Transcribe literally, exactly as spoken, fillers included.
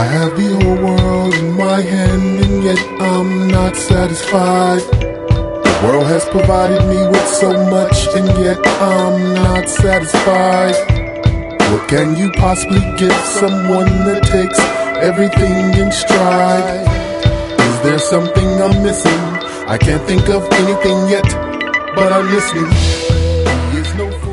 have the whole world in my hand, and yet I'm not satisfied. The world has provided me with so much, and yet I'm not satisfied. What can you possibly give someone that takes everything in stride? Is there something I'm missing? I can't think of anything yet, but I'm listening. He is no